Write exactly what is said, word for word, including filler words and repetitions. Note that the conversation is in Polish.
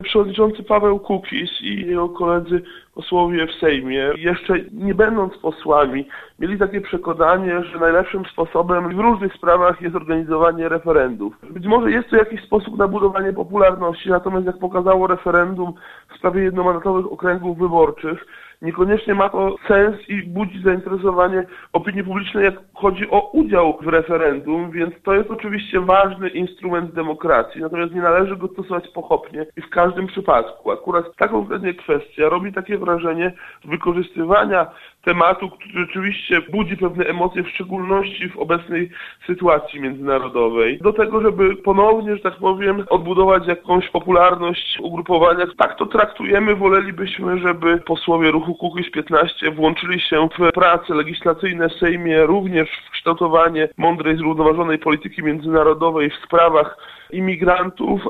Przewodniczący Paweł Kukiz i jego koledzy posłowie w Sejmie, jeszcze nie będąc posłami, mieli takie przekonanie, że najlepszym sposobem w różnych sprawach jest organizowanie referendów. Być może jest to jakiś sposób na budowanie popularności, natomiast jak pokazało referendum w sprawie jednomandatowych okręgów wyborczych, niekoniecznie ma to sens i budzi zainteresowanie opinii publicznej, jak chodzi o udział w referendum, więc to jest oczywiście ważny instrument demokracji, natomiast nie należy go stosować pochopnie i w każdym przypadku. Akurat ta konkretnie kwestia robi takie wrażenie wykorzystywania tematu, który rzeczywiście budzi pewne emocje, w szczególności w obecnej sytuacji międzynarodowej, do tego, żeby ponownie, że tak powiem, odbudować jakąś popularność ugrupowania. Tak to traktujemy, wolelibyśmy, żeby posłowie ruchu Kukiz piętnaście włączyli się w prace legislacyjne w Sejmie, również w kształtowanie mądrej, zrównoważonej polityki międzynarodowej w sprawach imigrantów,